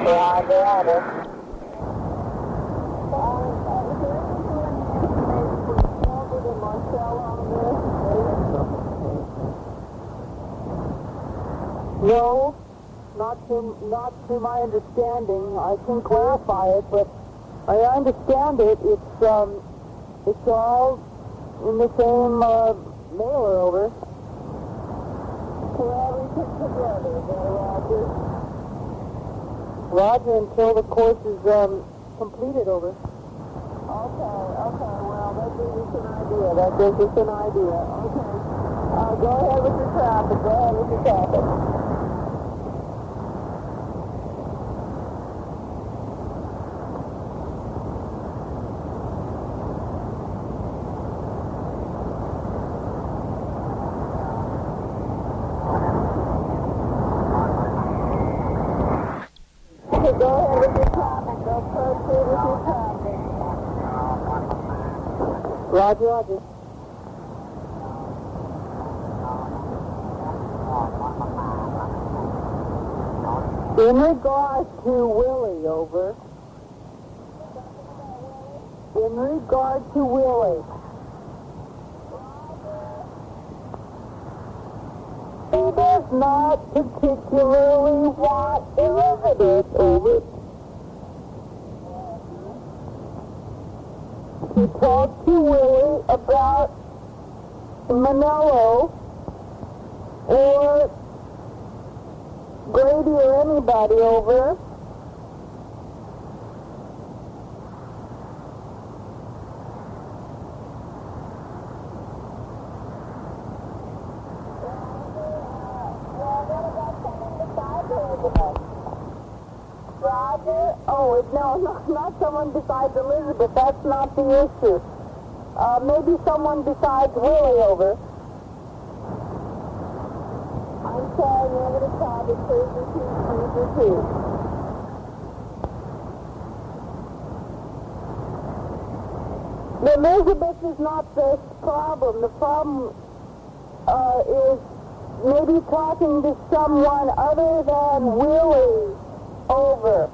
Roger. No, not to my understanding. I can clarify it, but I understand it. It's all in the same mailer, over. Well, we put together, Roger. Roger, until the course is completed, over. Okay, well, that gives us an idea. Okay. Go ahead with your traffic. Roger. In regard to Willie, over. In regard to Willie. He does not particularly want Elizabeth, over. He talked to Willie about Manello or Grady or anybody, over. Roger? Oh, no, not someone besides Elizabeth. That's not the issue. Maybe someone besides Willie, over. I'm sorry, negative copy, cruiser 2. Elizabeth is not the problem. The problem is maybe talking to someone other than Willie, over.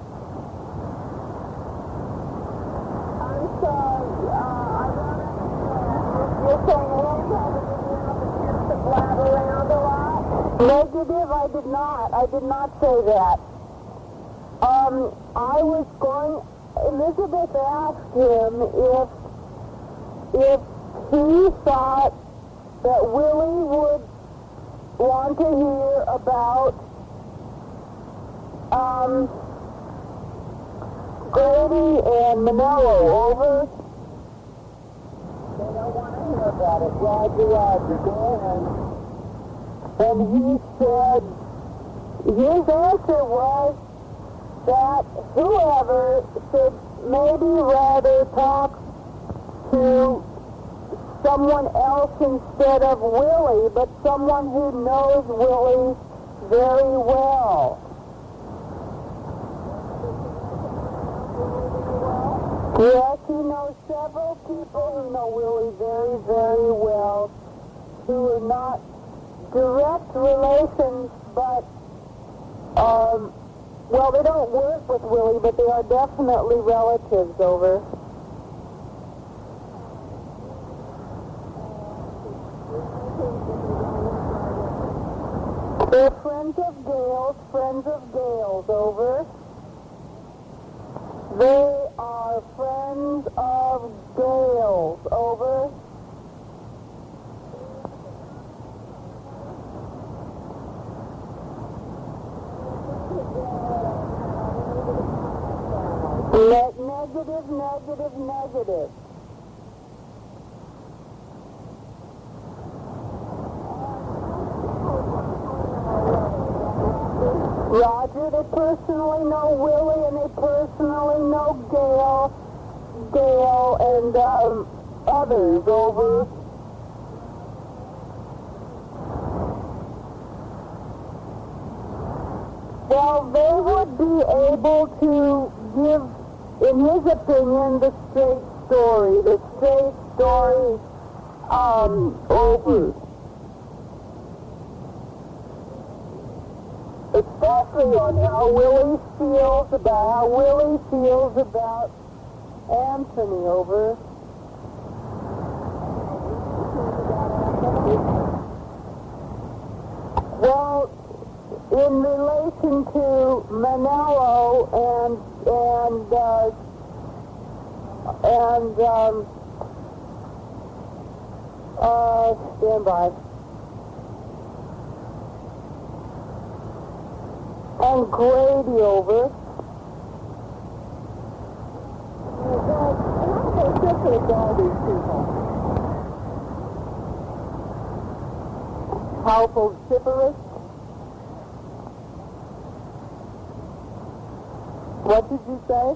I'm sorry, I don't understand. You're saying Willie hasn't given enough a chance to blabber around a lot? Negative, I did not say that. Elizabeth asked him if he thought that Willie would want to hear about Grady and Manello, over. They don't want to hear about it. Roger, go ahead. And he said, his answer was that whoever should maybe rather talk to someone else instead of Willie, but someone who knows Willie very well. Yes, he knows several people who know Willie very, very well, who are not direct relations, but, well, they don't work with Willie, but they are definitely relatives, over. They're friends of Gale's, over. They are friends of Gale's, over. Negative. Roger, they personally know Willie and they personally know Gale and others, over. Well, they would be able to give, in his opinion, the straight story. Over. especially on how Willie feels about Anthony. Over. Well, in relation to Manello stand by. And Grady, over. Household syphilis. What did you say?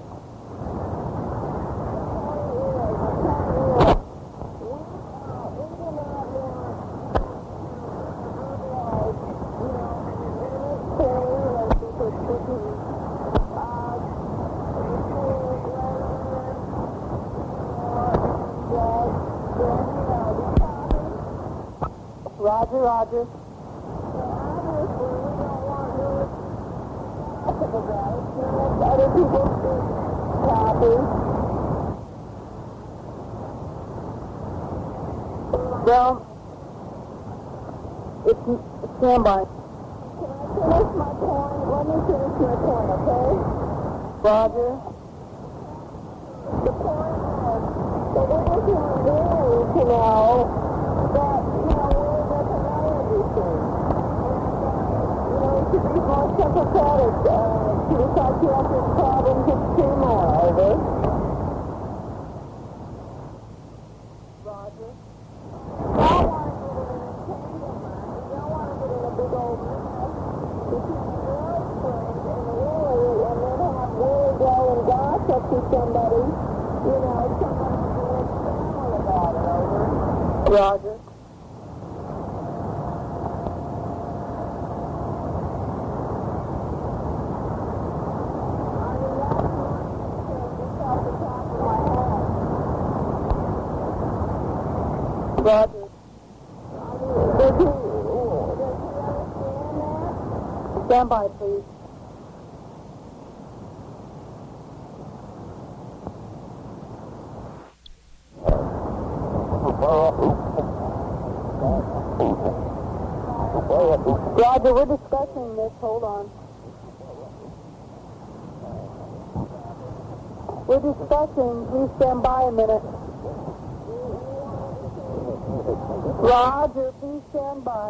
Roger, Roger. Other people copy. Well, it's stand by. Can I finish my point? Let me finish my point, okay? Roger. The point is that it isn't really to know that, Willie doesn't know everything. To be more sympathetic to the psychiatric problems of Seymour, over. Roger. You don't want to get in an entanglement. You don't want to get in a big old mess between your friend and Willie, and then have Willie go and gossip to somebody, somebody in his family about it, over. Roger. Roger. Does he understand that? Stand by, please. Roger, we're discussing this. Hold on. We're discussing. Please stand by a minute. Roger, please stand by.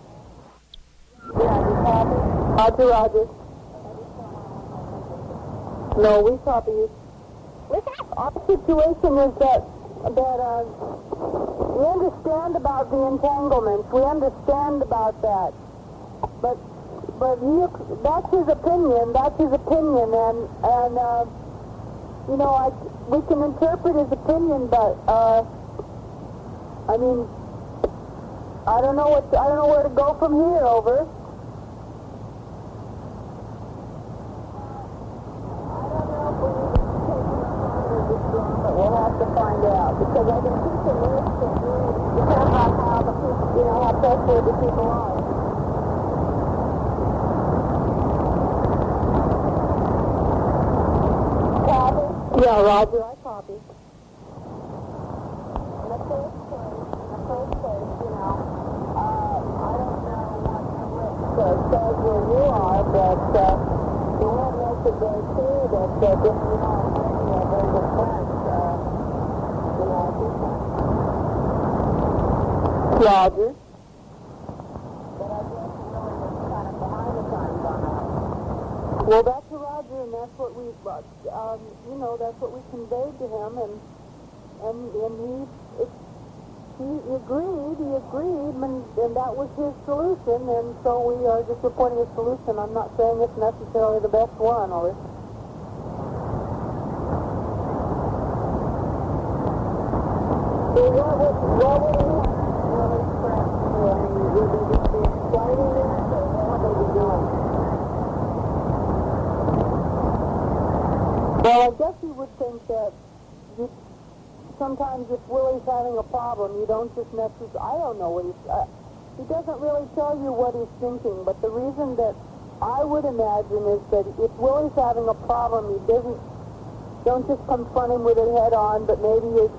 Roger, Roger. No, we copy you. Our situation is that we understand about the entanglements. We understand about that. But that's his opinion. That's his opinion, and we can interpret his opinion, but I mean, I don't know where to go from here, over. But we'll have to find out, because I can see some risks that depend on how the people, how trustworthy the people are. Copy? Yeah, Roger, I copy. In the first place, I don't know what the risk says where you are, but the one makes it very clear that Jimmy and I are very good friends. Roger. But I guess he really was kind of behind the times on that. Well, that's Roger, and that's what we, that's what we conveyed to him, and he agreed, and that was his solution, and so we are just reporting his solution. I'm not saying it's necessarily the best one, or... So what would he have really expressed to him? Would they just be explaining this, or what would they be doing? Well, I guess you would think that sometimes if Willie's having a problem, you don't just necessarily... I don't know what he doesn't really tell you what he's thinking, but the reason that I would imagine is that if Willie's having a problem, don't just confront him with it head on, but maybe you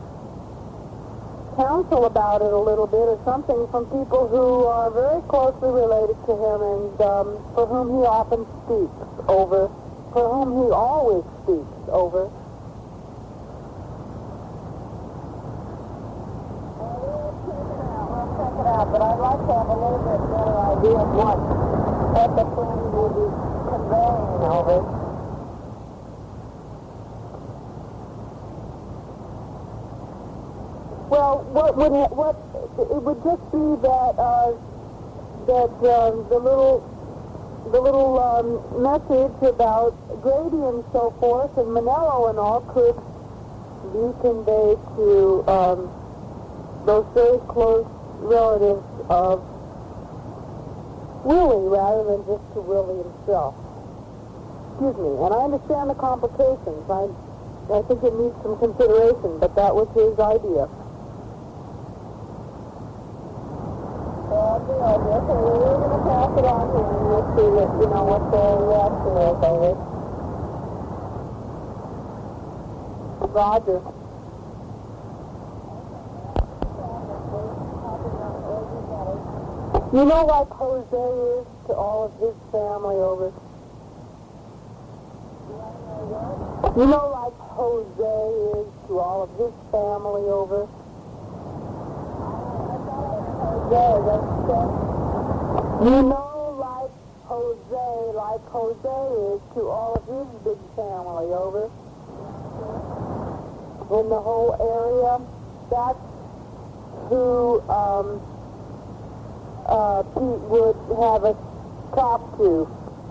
counsel about it a little bit or something from people who are very closely related to him and for whom he often speaks over, for whom he always speaks over. We'll check it out, but I'd like to have a little bit better idea of what the friend will be conveying over. Well, it would just be that the little message about Grady and so forth and Manello and all could be conveyed to those very close relatives of Willie rather than just to Willie himself. Excuse me, and I understand the complications. I think it needs some consideration, but that was his idea. Okay, we're going to pass it on here and we'll see what the reaction is of it. Roger. You know, like Jose is to all of his family over. You know, like Jose is to all of his family over. You know, like Jose is to all of his big family over in the whole area. That's who Pete would have us talk to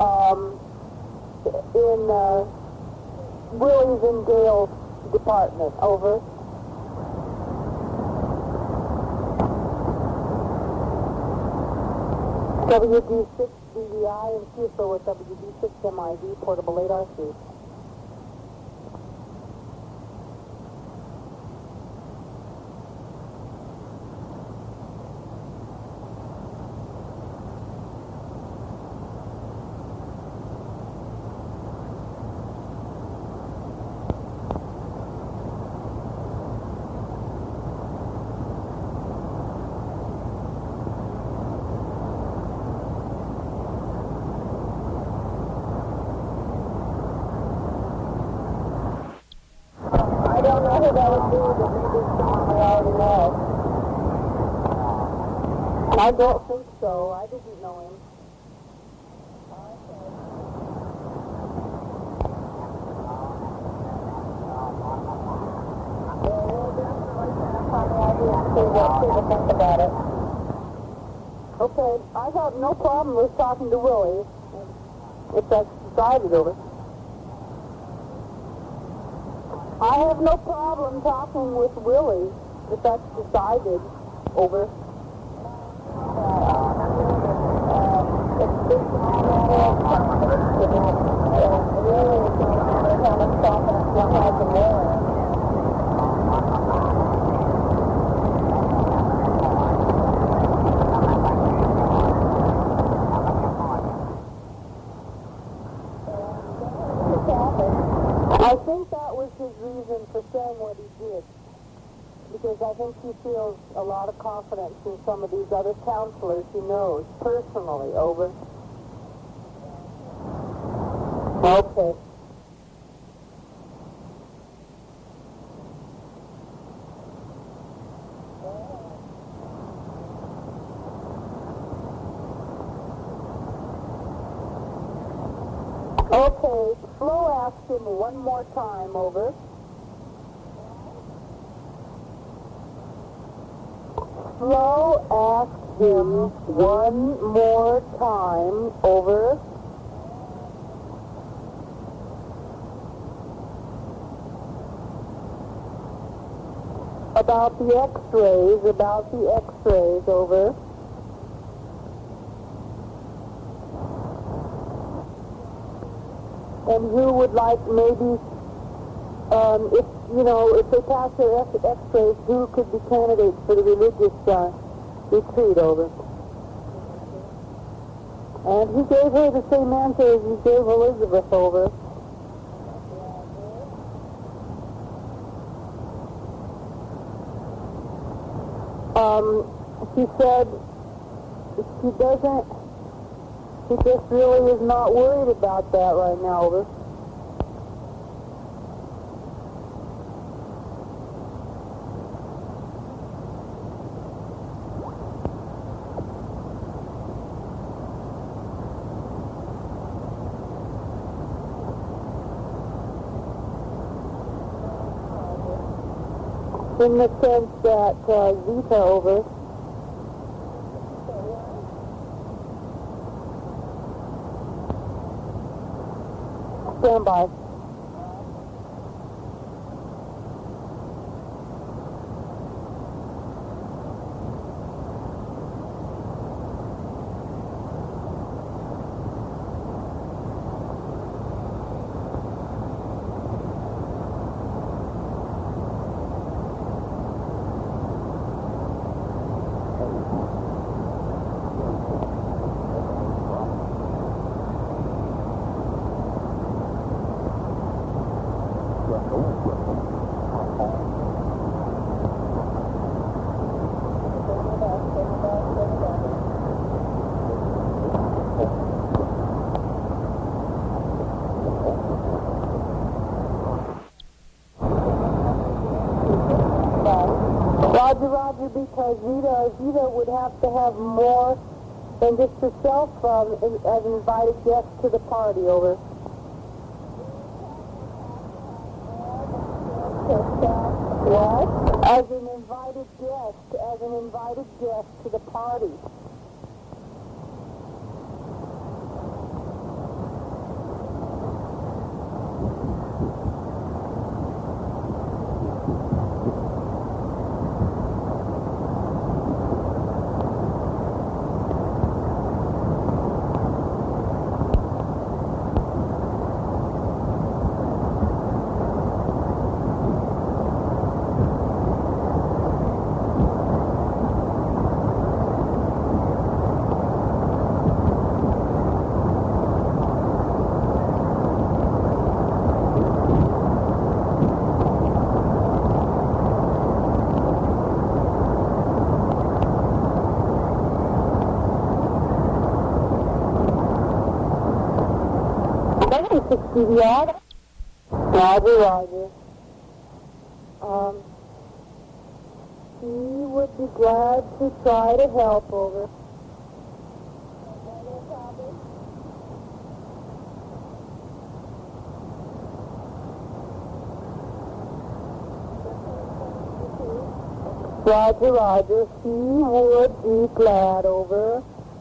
in Willie's and Gail's department. Over. WD6 DVI and QSO with WD6 MID, portable 8RC. I don't think so. I didn't know him. Think about it. Okay, I have no problem with talking to Willie if that's decided over. I have no problem talking with Willie if that's decided over. I think that was his reason for saying what he did, because I think he feels a lot of confidence in some of these other counselors he knows personally. Over. Okay. Okay, Flo asked him one more time, over. Flo asked him one more time, over. About the x-rays, over. And who would like maybe, if they pass their x-rays, who could be candidates for the religious retreat, over? And he gave her the same answer as he gave Elizabeth over. She said she just really is not worried about that right now, over. In the sense that Zita, over. Stand by. Roger, because Zita would have to have more than just herself as an invited guest to the party, over. What? As an invited guest to the party. CVR. Roger. He would be glad to try to help, over. Roger. He would be glad, over.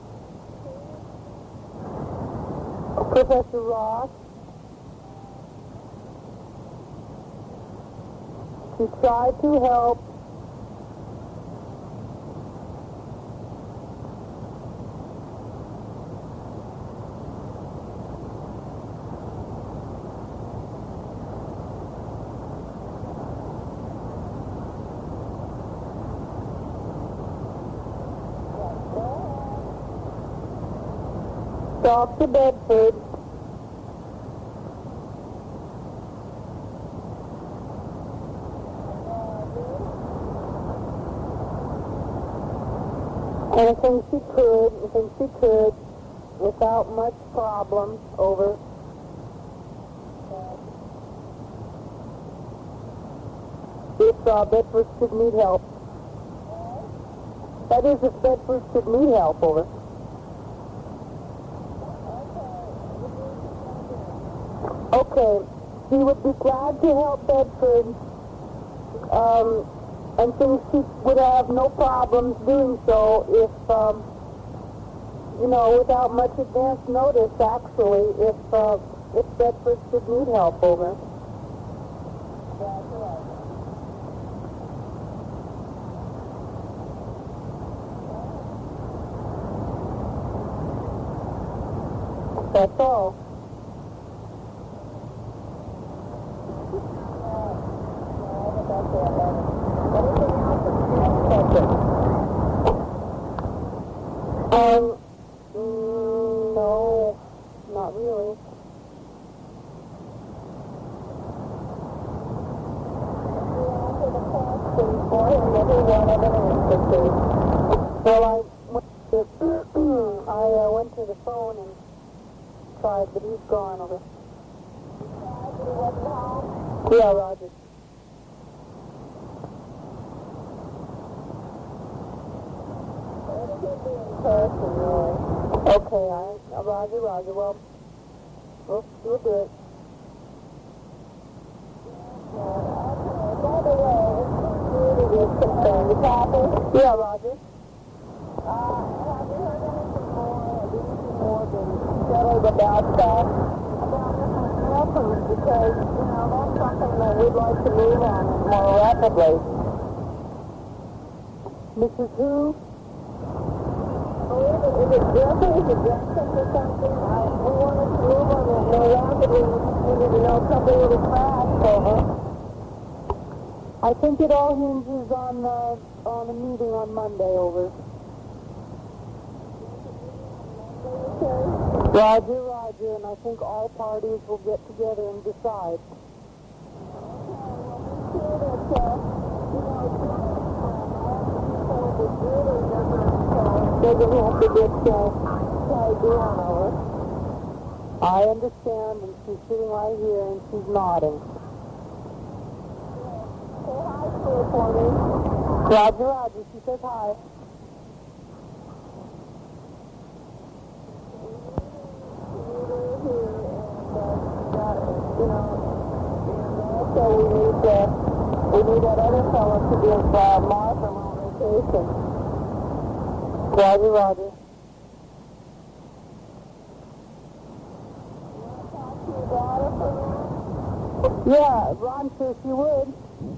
Professor Ross. To try to help Dr. Bedford. And I think she could, without much problem, over. If Bedford should need help. That is, if Bedford should need help, over. Okay, she would be glad to help Bedford, and thinks she would have no problems doing so if, without much advance notice, actually, if Bedford should need help, over. That's all. No, Okay. Well, I went to the phone and tried, but he's gone over. Yeah, Roger. Okay, Roger. Well, we'll do it. By the way, yeah, Roger. Have you heard anything more than settled about that? About Mrs. Wilson, because, that's something that we'd like to move on more rapidly. Mrs. Who? Is it Jeffrey? Is it Jackson or something? We wanted to move on it more rapidly. We just needed to know something with a crash over. I think it all hinges on a meeting on Monday, over. Roger, and I think all parties will get together and decide. Doesn't have to get tied down over. I understand, and she's sitting right here, and she's nodding. Say hi to her for me. Roger, she says hi. So we need that other fellow to give Martha a little vacation. Roger. Yeah, I'm sure she would.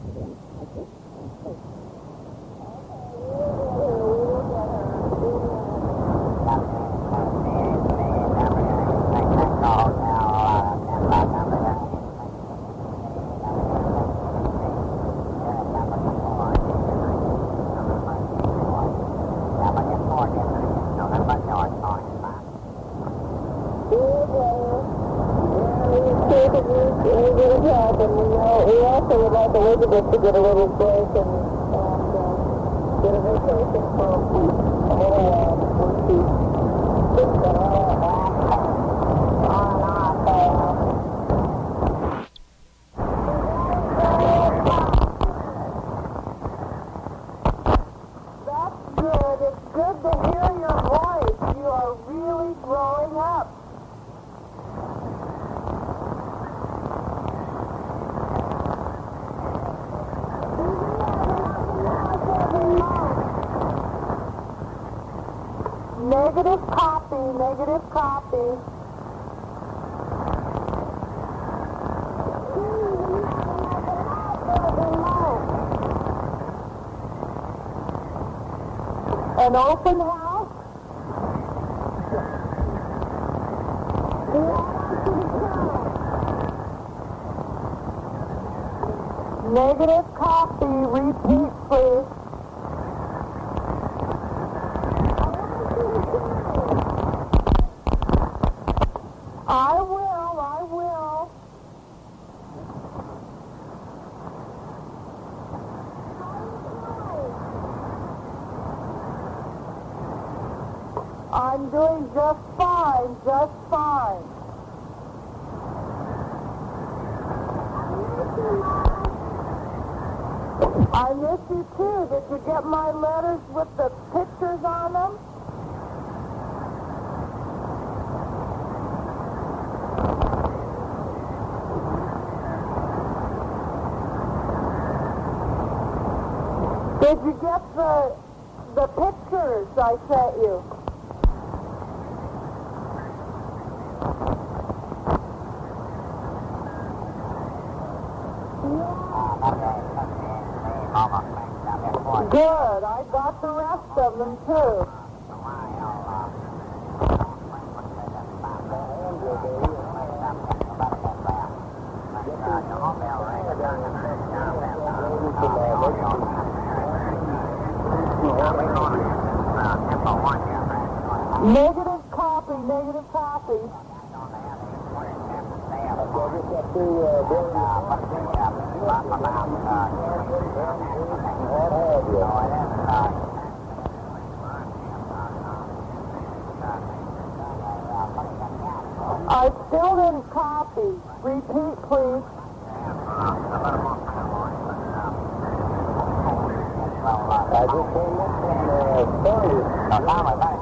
We also would like Elizabeth to get a little break and get a vacation for a little while before she gets That's good. It's good to hear your voice. You are really growing up. Negative copy. An open house? Negative copy. Repeat, please. I will. I'm doing just fine. I miss you too. Did you get my letters with the pictures on them? Did you get the pictures I sent you? Good. I got the rest of them too. Negative copy. I still didn't copy. Repeat, please. I just came in from the story.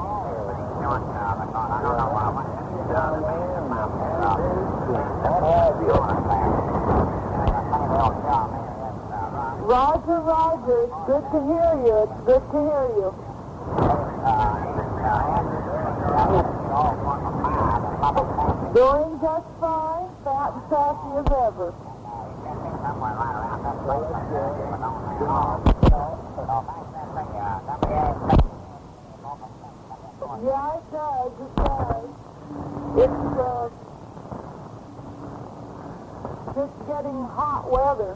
Roger, Roger. It's good to hear you. It's good to hear you. Doing just fine. Fat and sassy as ever. Yeah, it does. It does. It's just getting hot weather.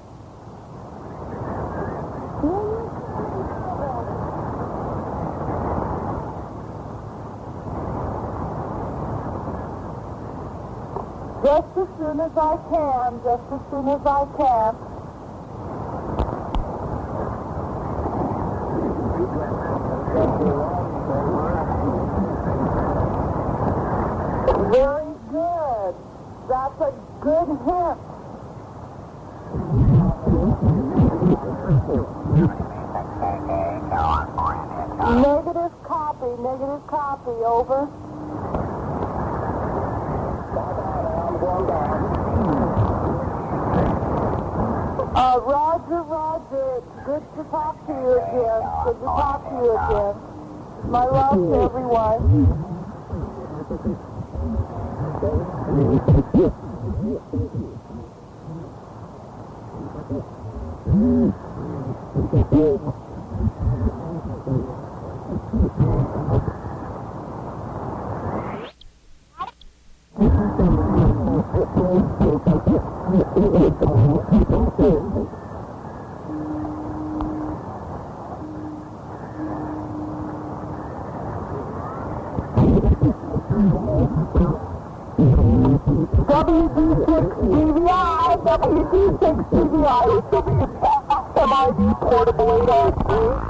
Just as soon as I can, just as soon as I can. Very good. That's a good hint. Negative copy, over. Roger, Roger, it's good to talk to you again. Good to talk to you again. My love to everyone. WD6 DVI, WD portable 803.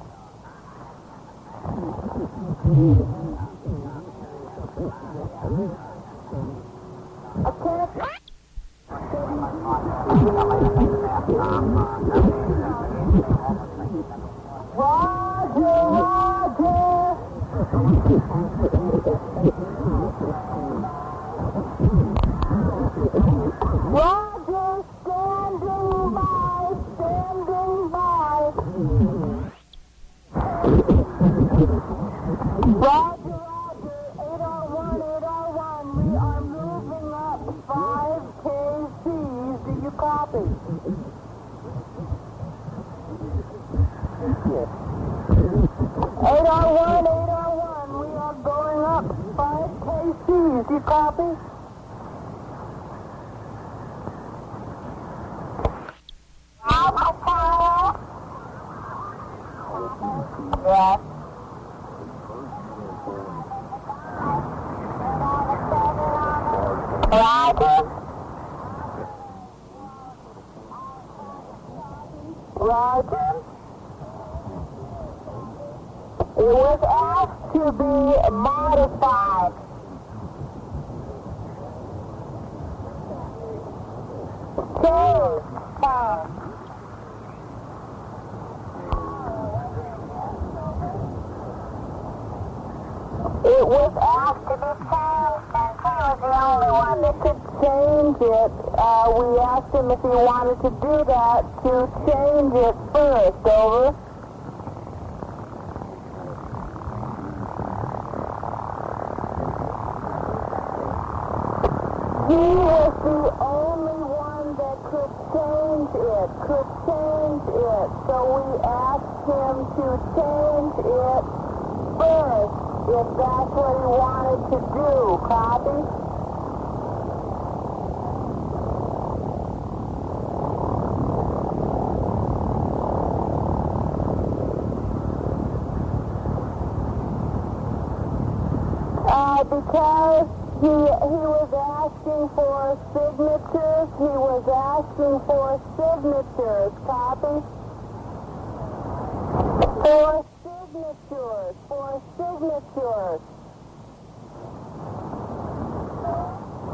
Roger, standing by, standing by. Roger, Roger, 801, we are moving up 5 kcs. Do you copy? 801, we are going up 5 kcs. Do you copy? Yes. Roger. Roger. It was asked to be modified. Changed. It was asked to be changed, and he was the only one that could change it. We asked him if he wanted to do that, to change it first, over. He was the only one that could change it, So we asked him to change it first. If that's what he wanted to do, copy? Because he was asking for signatures, copy? For signatures.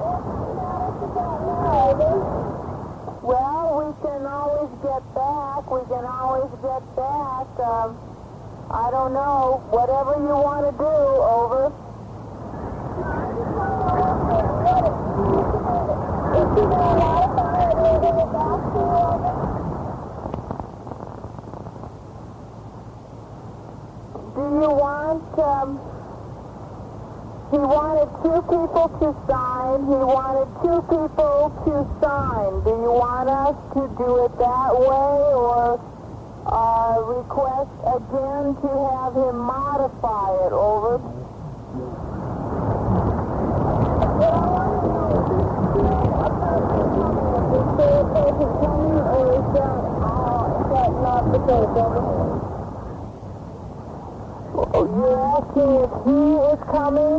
get back. We can always get back. I don't know. Whatever you want to do, over. Do you want, he wanted 2 people to sign. He wanted 2 people to sign. Do you want us to do it that way, or request again to have him modify it, over? You're asking if he is coming?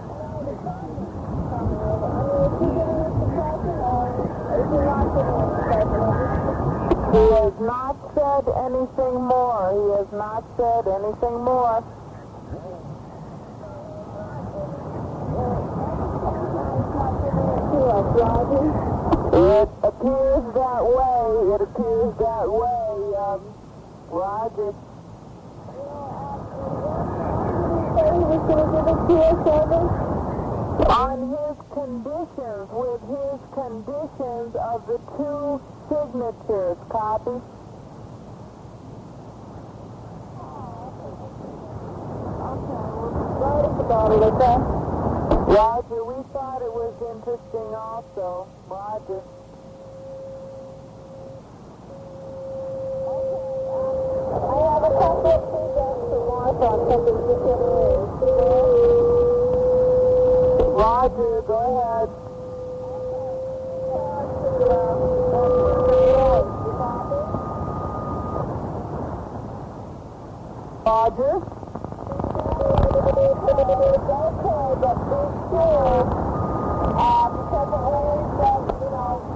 He has not said anything more. He has not said anything more. It appears that way. It appears that way, Roger. On his conditions, with his conditions of the 2 signatures, copy? Okay. Roger, we thought it was interesting also. Roger. I have a couple of things to watch on something Roger, go ahead. Roger? But be sure, because of ways that, his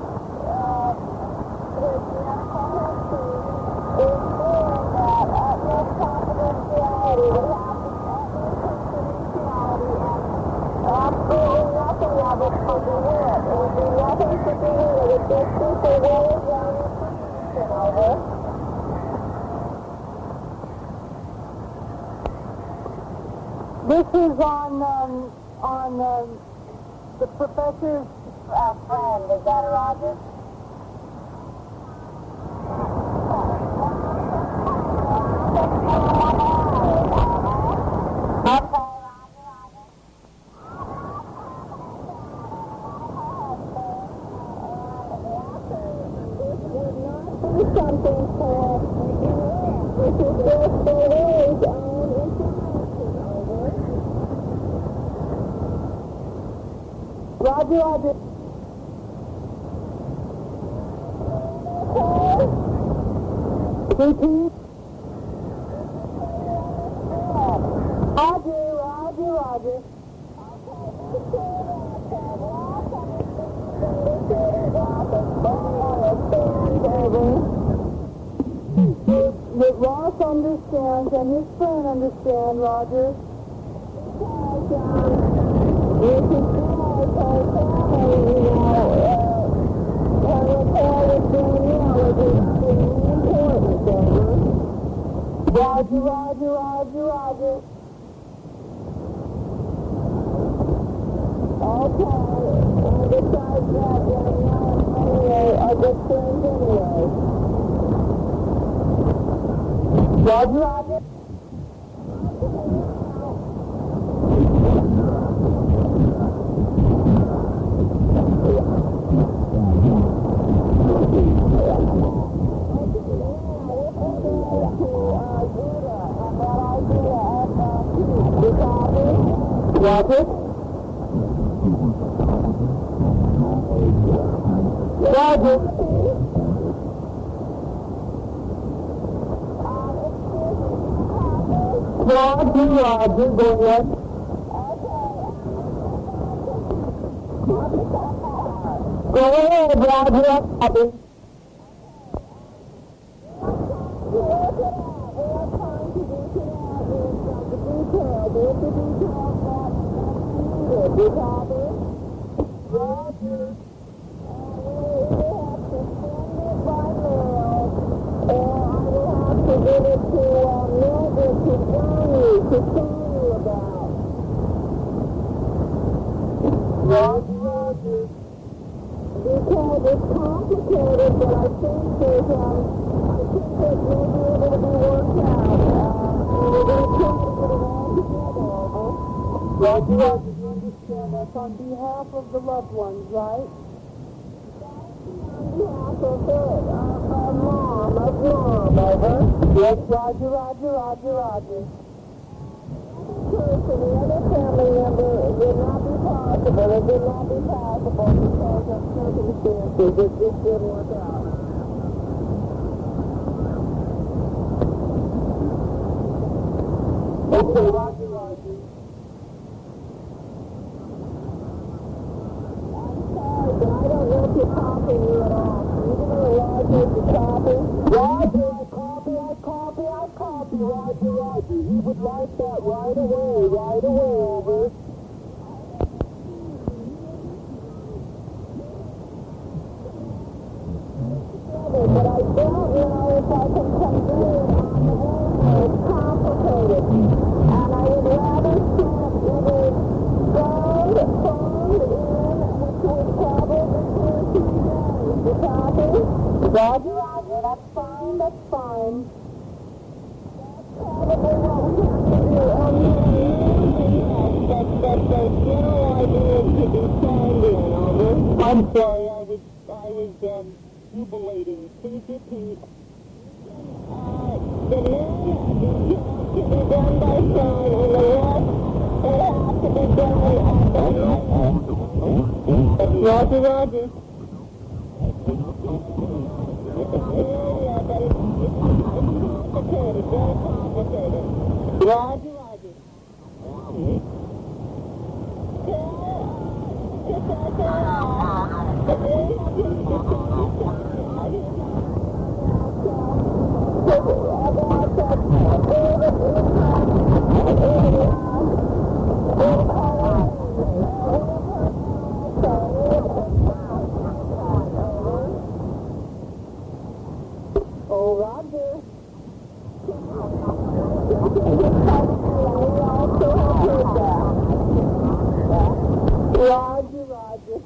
medical history is doing that utmost confidentiality, we have the utmost confidentiality, and absolutely nothing of it could be hit. It would be nothing to be hit. It would just be for ways on information, over. This is on the professor's friend. Is that Roger? Something for this is just the ways on information, over. Roger, Roger. Repeat. Roger, Roger, Roger. That Ross understands and his friend understand, Roger. Because it's because our family, her rapport with Danielle is extremely important, over. Roger, Roger, Roger, Roger. Okay, and besides that, Danielle and Henry are good friends anyway. Roger, Roger. Roger. Roger. Roger, Roger, go ahead. Go ahead, Roger. Roger. over to Mildred to phone you about. Roger. Because it's complicated, but I think that maybe it'll be worked out. We're going to try to get it all together, over. Roger, you understand that's on behalf of the loved ones, right? On behalf of Mom, over. Yes, Roger. For the other family member, it would not be possible. It would not be possible because of circumstances. It just didn't work out. Okay, Roger. I'm sorry, but I don't know if you're copying me at all. Even though Roger is the copy. Roger, I copy, Roger. You would like that right away, over. But I don't know if I can convey it on the air. It's complicated. And I would rather send either phoned in, which would probably take 2 days. You copy? Roger, that's fine. Probably what we have to do. But the general idea is to be signed in, over. I'm sorry, I was jubilating. Please repeat. The men to be done by sign, and the rest will have to be done by Roger. Yeah, but it's complicated, very complicated. Roger. Oh, Roger. Roger.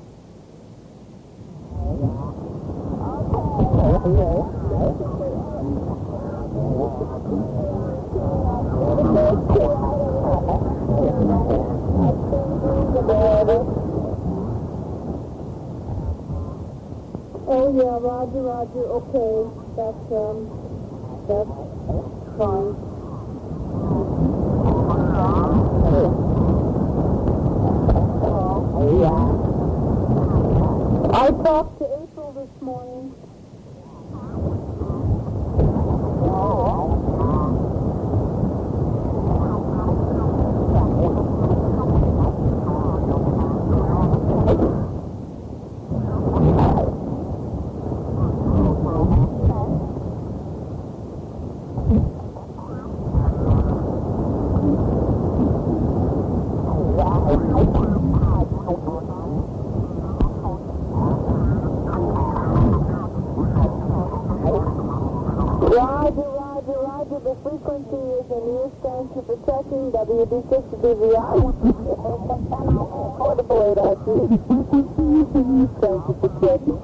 Oh yeah, Roger. Okay, that's fine. I talked to April this morning. Roger, the frequency is in use. Thanks for checking. WB6DVI. For the blade, I see. Frequency is in use. Thank you for checking.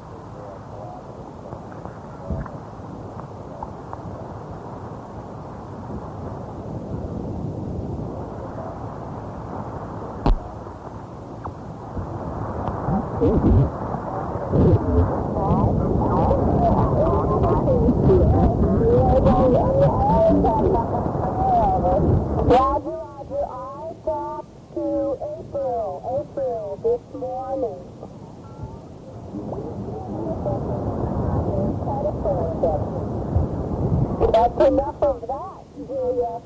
Roger, I talked to April this morning. That's enough of that, Julia.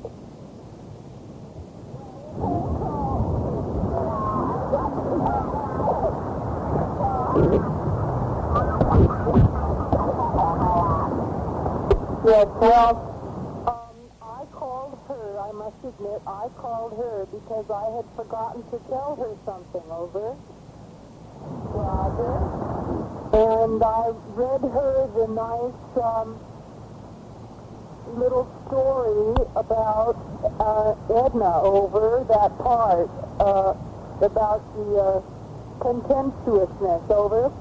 Yes, well, I called her, I must admit, I called her because I had forgotten to tell her something, over. Roger. And I read her the nice little story about Edna over that part, about the contemptuousness, over.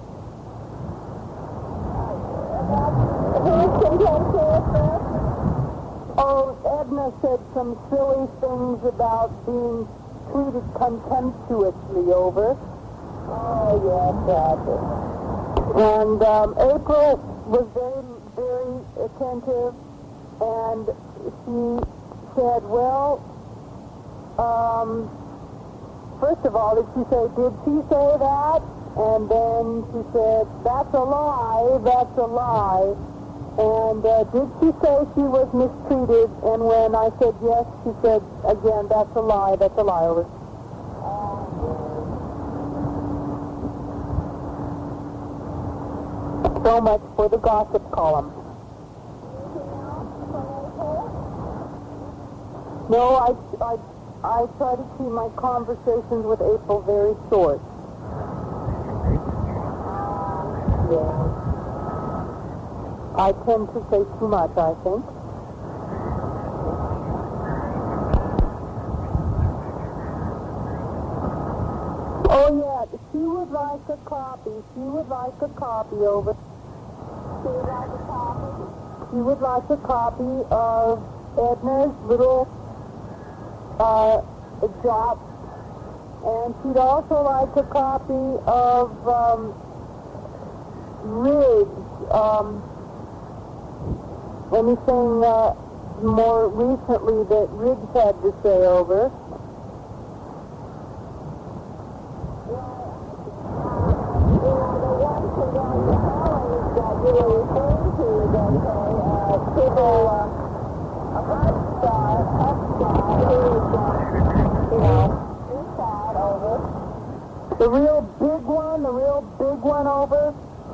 Who's contemptuousness? Oh, Edna said some silly things about being treated contemptuously, over. Oh, yes, gotcha. And April was very, very attentive, and she said, well, first of all, did she say that? And then she said, that's a lie, that's a lie. And did she say she was mistreated? And when I said yes, she said, again, that's a lie, that's a lie. Over. So much for the gossip column. No, I try to keep my conversations with April very short. Yeah. I tend to say too much, I think. Oh, yeah, she would like a copy. She would like a copy, over. She would like a copy? She would like a copy of Edna's little drop. And she'd also like a copy of Ridge. Anything more recently that Riggs had to say, over. The one from Dr. Howard that you were referring to, that civil upstart, who is, inside, over. The real big one, over.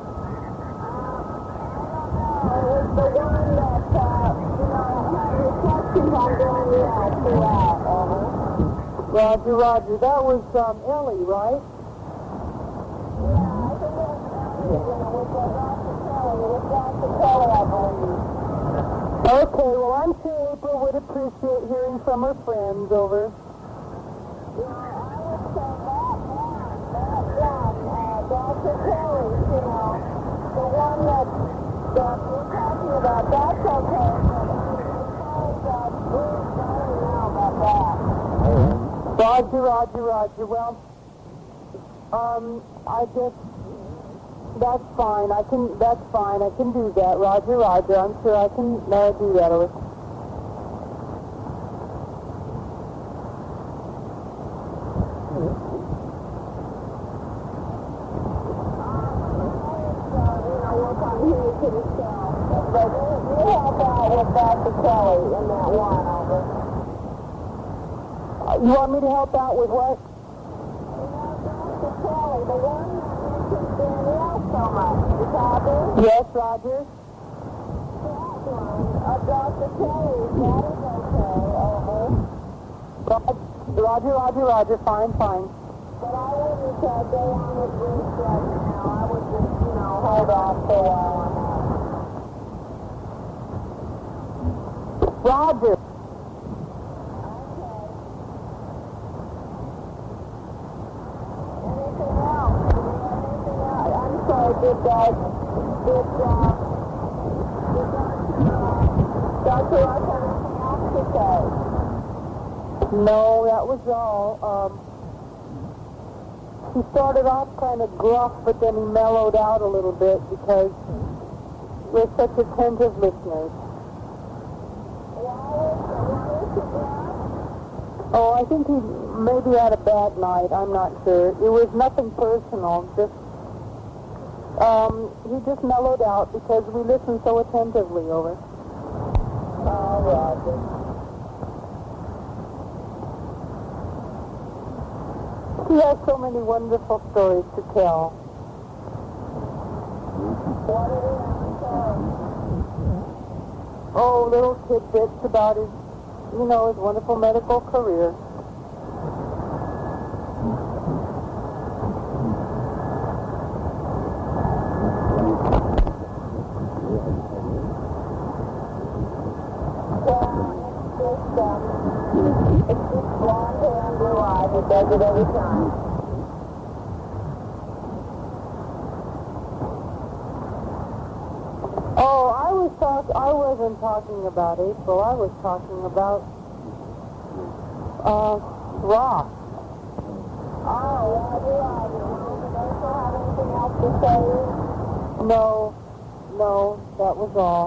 It was the one that, had reflections on Danielle throughout, over. Roger. That was Ellie, right? Yeah, I think that's Ellie with Dr. Kelly, I believe. Okay, well, I'm sure April would appreciate hearing from her friends, over. Yeah, I would say that one, Dr. Kelly, the one that we're talking about, that's okay, but Bruce, I don't know about that. Roger. Well, I guess that's fine. I can do that. Roger. I'm sure I can do that. But you help out with Dr. Kelly in that one, over. You want me to help out with what? Dr. Kelly, the one that mentions Danielle so much. You copy? Yes, Roger. That one, Dr. Kelly, that is okay, over. Roger, fine. But I wouldn't go on with Bruce right now. I would just, hold off for a while on that. Roger. Okay. Anything else? I'm sorry, did Dr. Rush have anything else to say? No, that was all. He started off kind of gruff, but then he mellowed out a little bit because we're such attentive listeners. Oh, I think he maybe had a bad night. I'm not sure. It was nothing personal. He just mellowed out because we listened so attentively, over. Oh, Roger. He has so many wonderful stories to tell. What are they on? Oh, little tidbits about his wonderful medical career. He does it every time. Oh, I wasn't talking about April. I was talking about Ross. Oh, well, you have anything else to say? No, that was all.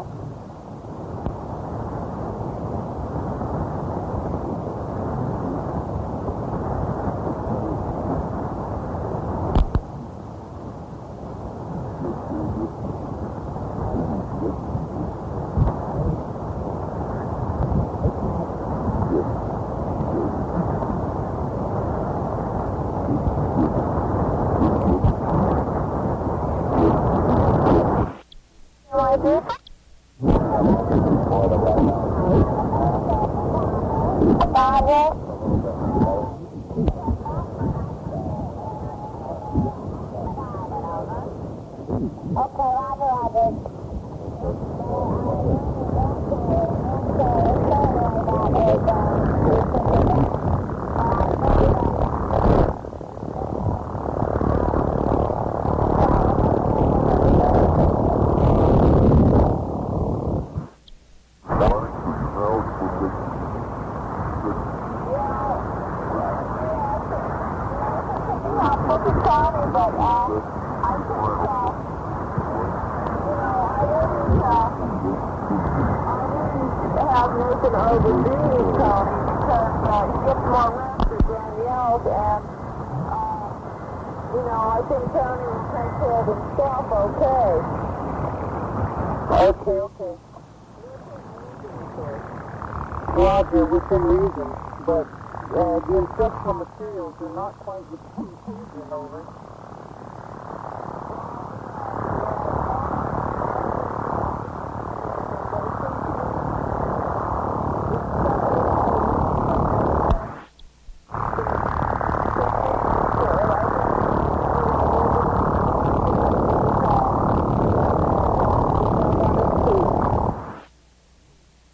Roger, within reason, but the instructional materials are not quite the communication over.